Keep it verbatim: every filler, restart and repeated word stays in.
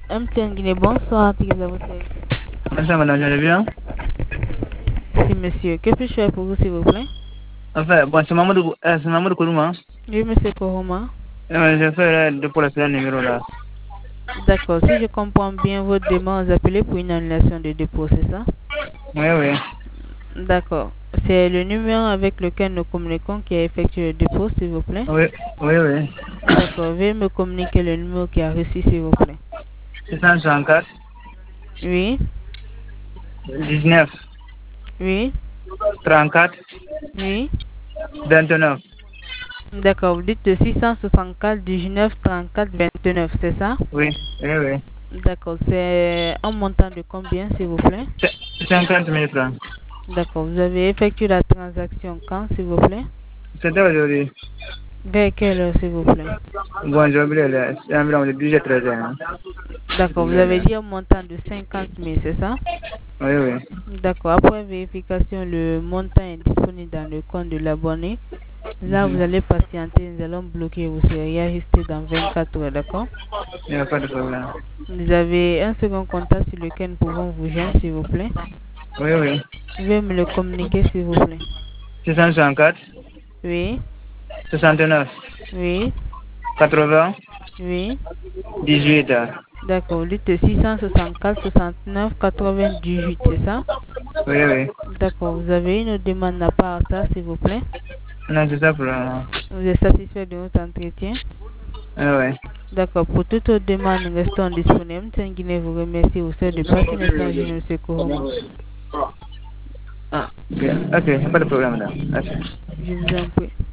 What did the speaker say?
M T N Guinée, bonsoir, puis à votre aise. Bonsoir madame, j'allais bien. Si monsieur, que puis-je faire pour vous s'il vous plaît? Enfin, bon, c'est Mamadou, euh, c'est Mamadou Kourouma. Oui, monsieur Koroma. Euh, j'ai fait euh, pour le numéro là. D'accord, si je comprends bien votre demande, vous appelez pour une annulation de dépôt, c'est ça? Oui, oui. D'accord. C'est le numéro avec lequel nous communiquons qui a effectué le dépôt, s'il vous plaît? Oui, oui, oui. D'accord, veuillez me communiquer le numéro qui a reçu, s'il vous plaît. six cent soixante-quatre, Oui, dix-neuf, oui, trente-quatre, oui. vingt-neuf. D'accord, vous dites six cent soixante-quatre, dix-neuf, trente-quatre, vingt-neuf, c'est ça? Oui, oui, oui. D'accord, c'est un montant de combien, s'il vous plaît? C- cinquante mille francs. D'accord, vous avez effectué la transaction quand, s'il vous plaît? C'était aujourd'hui. Vers quelle heure, s'il vous plaît? Bon, j'ai oublié, là, c'est environ de dix heures treize heures. Hein. D'accord, vous avez dit un montant de cinquante mille, c'est ça? Oui, oui. D'accord, après vérification, le montant est disponible dans le compte de l'abonné. Là, vous Mhm. allez patienter, nous allons bloquer vos séries rester dans vingt-quatre heures, d'accord? Il n'y a pas de problème. Vous avez un second contact sur lequel nous pouvons vous joindre, s'il vous plaît. Oui, oui. Veuillez me le communiquer, s'il vous plaît. six cent soixante-quatre, Oui, soixante-neuf, oui, quatre-vingts, oui. dix-huit. D'accord, vous dites six cent soixante-quatre, soixante-neuf, quatre-vingt-dix-huit, c'est ça? Oui, oui. D'accord, vous avez une demande à part ça, s'il vous plaît. Non, c'est ça pour le moment. Vous êtes satisfait de notre entretien? Oui, oui. D'accord, pour toute autre demande, nous restons disponibles. Guinée vous remercie au sein de passer le message de M. Kourouma. Ah, ok, ok, pas de problème, madame. Merci. Je vous en prie.